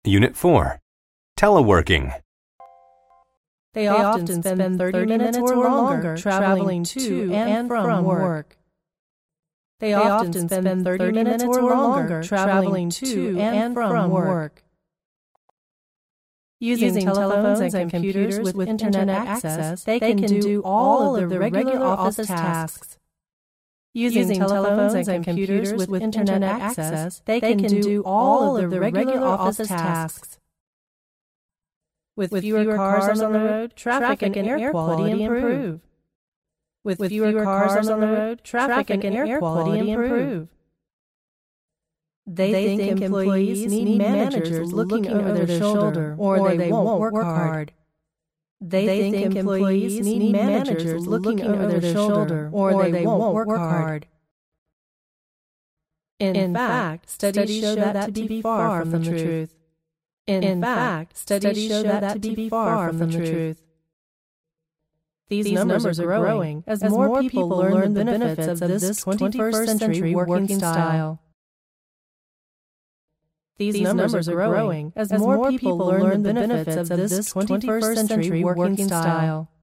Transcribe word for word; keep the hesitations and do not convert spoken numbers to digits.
Unit four. Teleworking. They often spend thirty minutes or longer traveling to and from work. They often spend thirty minutes or longer traveling to and from work. Using telephones and computers with internet access, they can do all of their regular office tasks. Using telephones and computers with internet access, they can do all of their regular office tasks. With fewer cars on the road, traffic and air quality improve. With fewer cars on the road, traffic and air quality improve. They think employees need managers looking over their shoulder, or they won't work hard. They think employees need managers looking over their shoulder, or they won't work hard. In fact, studies show that to be far from the truth. In fact, studies show that to be far from the truth. These numbers are growing as more people learn the benefits of this twenty-first century working style. These numbers are growing as more people learn the benefits of this twenty-first century working style.